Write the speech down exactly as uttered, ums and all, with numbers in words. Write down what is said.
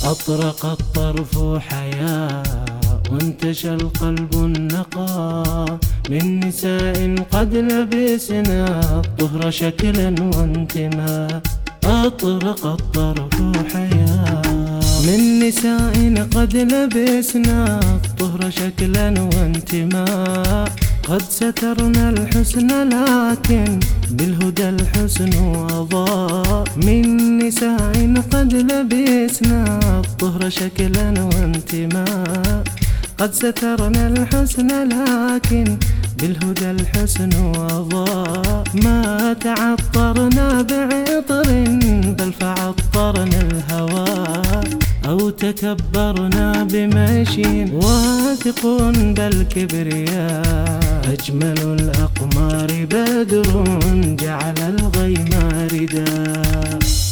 أطرق الطرف حياة وانتشى القلب النقاء من نساء قد لبسنا الطهر شكلا وانتماء. أطرق الطرف حياة من نساء قد لبسنا الطهر شكلا وانتماء. قد سترنا الحسن لكن بالهدى الحسن أضاء. من نساء قد لبسنا الطهر شكلا وانتماء. قد سترنا الحسن لكن بالهدى الحسن أضاء. ما تعطرنا بعطر بل فعطرنا الهوى أو تكبرنا بمشي واثق بل كبرياء. أجمل الأقمار بدر جعل الغيم رداء.